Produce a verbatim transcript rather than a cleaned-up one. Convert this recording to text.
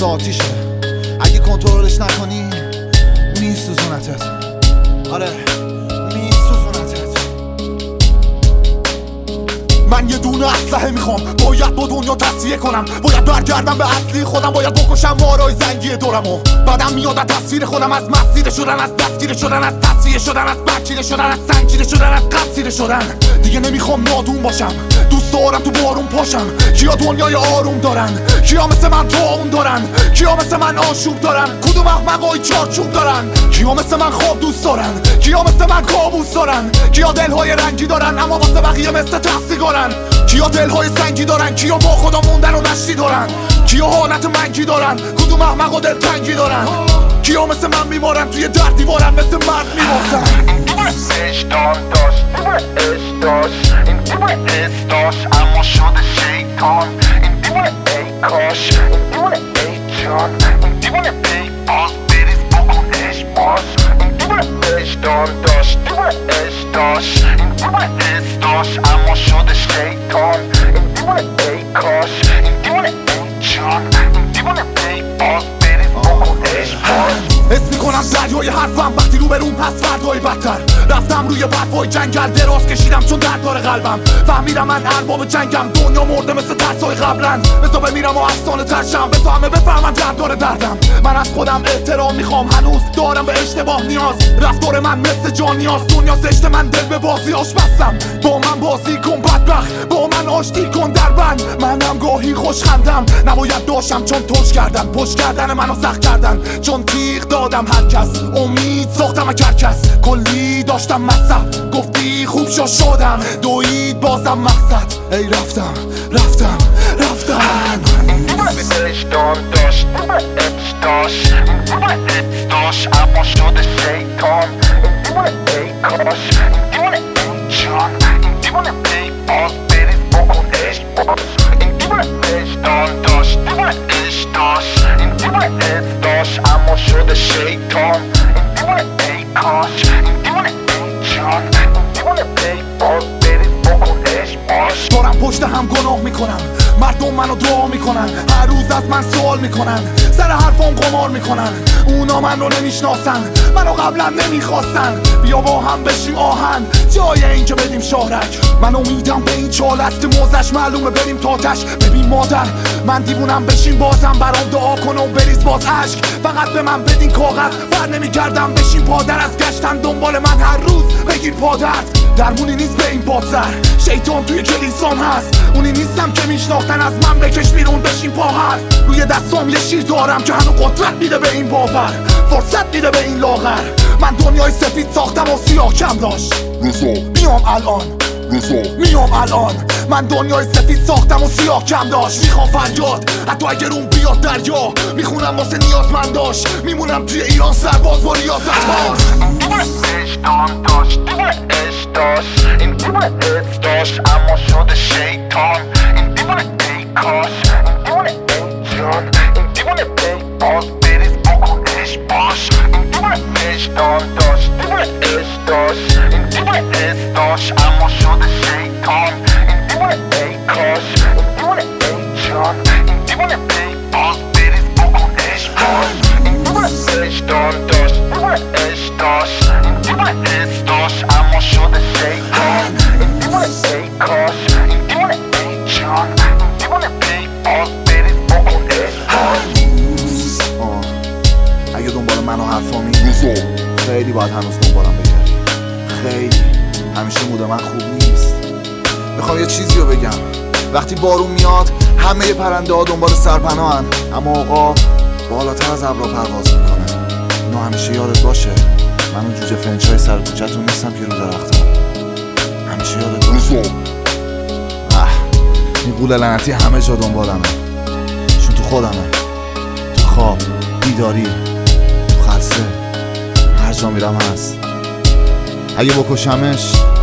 مثل آتیشه، اگه کنترلش نکنی میسوزونتت. آره میسوزونتت. من یه دونه اسلحه میخوام، باید با دنیا تصفیه کنم، باید برگردم به اصلی خودم، باید بکشم مارای زنگی دورمو. بعدم میاد از تصویر خودم، از مسیر شدن، از دستگیر شدن، از تصفیه شدن، از برچیده شدن، از سنگچیده شدن، از قصیده شدن. دیگه نمیخوام نادون باشم، دوست دارم تو بارون پاشم. کیا دنیای آروم دارن؟ کیا مثل من طاعون دارن؟ کیا مثل من آشوب دارن؟ کدوم احمقای چارچوب دارن؟ کیا مثل من خواب دوست دارن؟ کیا مثل من کابوس دارن؟ کیا دلهای رنگی دارن اما واسه بقیه مثل تحصیگارن؟ کیا دلهای سنگی دارن؟ کیا با خدا موندن و نشتی دارن؟ کیا حالت منگی دارن؟ کدوم احمقا دلتنگی دارن؟ کیا مثل من میمارن توی در دیوارن مثل مرد میمارن؟ عشقان داشت عشق داشت این دیوونه عشق داشت اما شده شیطان. این دیوونه ای کاش، این دیوونه ای جان، این دیوونه ای باز بریز بکن عشق باز. این دیوونه عشقان داشت دیوونه عشق داشت این دیوونه عشق داشت اما شده شیطان. این دیوونه ای کاش، این دیوونه ای جان، این دیوونه ای باز بریز بکن عشق باز. حس میکنم دریای حرفم وقتی رو بروم پس فردای بدتر. رفتم روی برفای جنگل دراز کشیدم چون درد داره قلبم. فهمیدم من ارباب جنگم، دنیا مرده مثل ترسای قبلن. بسا بمیرم و افسانه ترشم، بسا همه بفهمن درد داره دردم. من از خودم احترام میخوام، هنوز دارم به اشتباه نیاز. رفتار من مثل جان نیاز، دنیا زشت من دل به بازی آش بستم. با من بازی کن بدبخت، با من آشتی کن در بند. منم گاهی خوش خندم، نباید داشتم چون توش کردن. پشت کردن منو سخت کردن چون تیغ دادم هر کس. امید ساختم از هر کس، کلی داشتم مصرف. گفتی خوب شو شدم، دوید بازم مقصد. ای رفتم رفتم رفتم. این دیوونه عشقان داشت عشق داشت این دیوونه عشق داشت اما شده شیطان. این دیوونه ای کاش، این دیوونه ای جان، این دیوونه ای باز بریز بکن عشق باز. این دیوونه عشقان داشت دیوونه عشق داشت این دیوونه عشق داشت اما شده شیطان. این دیوونه ای کاش، این دیوونه ای جان، این دیوونه ای باز بریز بکن عشق باز. دارم پشت هم گناه میکنم، مردم منو دعا میکنن، هر روز از من سوال میکنن، سر حرفام قمار میکنن. اونا من رو نمیشناسن، منو قبلا نمیخواستن. بیا با هم بشیم آهن جای این که بدیم شهرک. من امیدم به این چالت که موزش معلومه بریم تاتش. ببین مادر من دیوونم، بشین بازم برام دعا کن و بریز باز عشق. فقط به من بدین کاغذ، بر نمیگردم بشین پادر. از گشتن دنبال من هر روز بگیر پادرد. درمونی نیست به این پادسر، شیطان توی کلیسام هست. اونی نیستم که میشناختن، از من بکش بیرون بشین پا هست. روی دستام یه شیر دارم که هنو قدرت میده به این باور، فرصت میده به این لاغر. من دنیای سفید ساختم و سیاه کم داشت. میام الان میام الان من دنیای سفید ساختم و سیاه کم داشت. میخوام فریاد حتی اگر اون بیاد دریا، میخونم واسه نیازمند داشت. میمونم توی ایران سرباز با ریاضت باز. این دیوونه عشقان داشت دیوونه عشق داشت این دیوونه عشق داشت اما شده شیطان. این دیوونه ای کاش، این دیوونه ای جان، این دیوونه ای باز بریز بکن عشق باش. این دیوونه عشقان داشت دیوونه عشق داشت این دیوونه عشق داشت اما شده شیطان. این دیوونه ای کاش، این دیوونه ای جان، این دیوونه ای باز بریز بکن عشق باش. این دیوونه عشقان داشت دیوونه عشق داشت این دیوونه عشق داشت اما شده شیطان. این دیوونه ای کاش، این دیوونه ای جان، این دیوونه ای باز بریز بکن عشق باش. اگه دنبال من و حرفامی خیلی باید هنوز دنبالم بگردی. خیلی همیشه موده من خوب نیست. میخوام یه چیزی رو بگم، وقتی بارون میاد همه پرنده ها دنبال سرپناهن، اما آقا بالاتر از ابرا پرواز میکنه. اینو همیشه یادت باشه، من اون جوجه فرنچ های سر کوچه‌تون نیستم که رو درختم. همیشه یادت باشه. اه این قول لعنتی همه جا دنبالمه، چون تو خودمه، تو خواب، بیداری، تو خلسه، هر جا میرم هست. اگه بکشمش